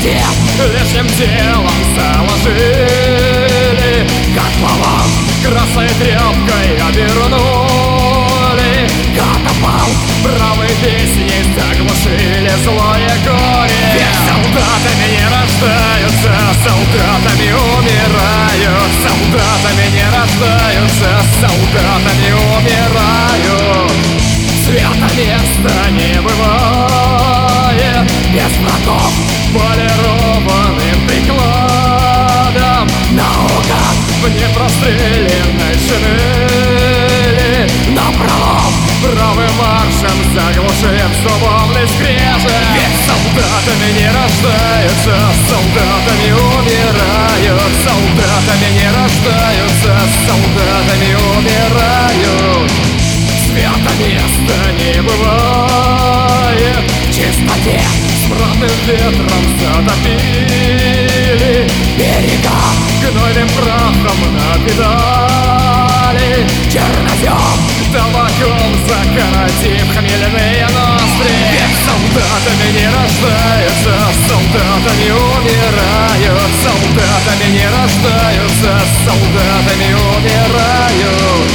Солдатов лишним телом заложили, котлован красной тряпкой обернули, катапалт правой песней заглушили злое горе. Ведь солдатами не рождаются, солдатами умирают, солдатами не рождаются, солдатами умирают. Свято места не бывает без врагов полированным прикладом, наугад в непростреленной шинели, напролом правым маршем заглушив зубовный скрежет. Ведь солдатами не рождаются, солдатами умирают, солдатами не рождаются, солдатами умирают. Свято места не бывает, чистоте смрадным ветром затопили, берега гнойным прахом напитали, чернозем табаком закоротив хмельные ноздри. Ведь солдатами не рождаются, солдатами умирают, солдатами не рождаются, солдатами умирают.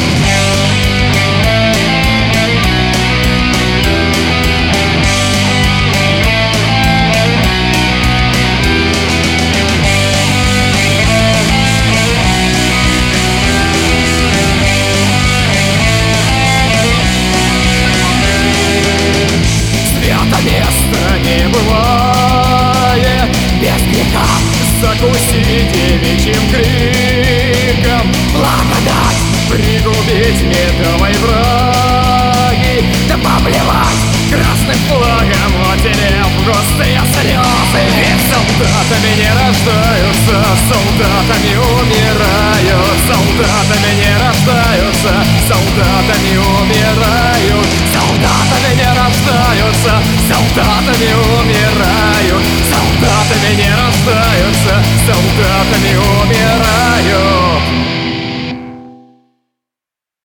Не бывает без греха, закуси девичьим криком, благодать пригубить медовой враги, да поплевать красным флагом, отерев густые слезы. Ведь солдатами не рождаются, солдатами умирают, солдатами не рождаются, солдатами умирают, солдатами не рождаются, солдатами умирают, солдатами не рождаются, солдатами умирают.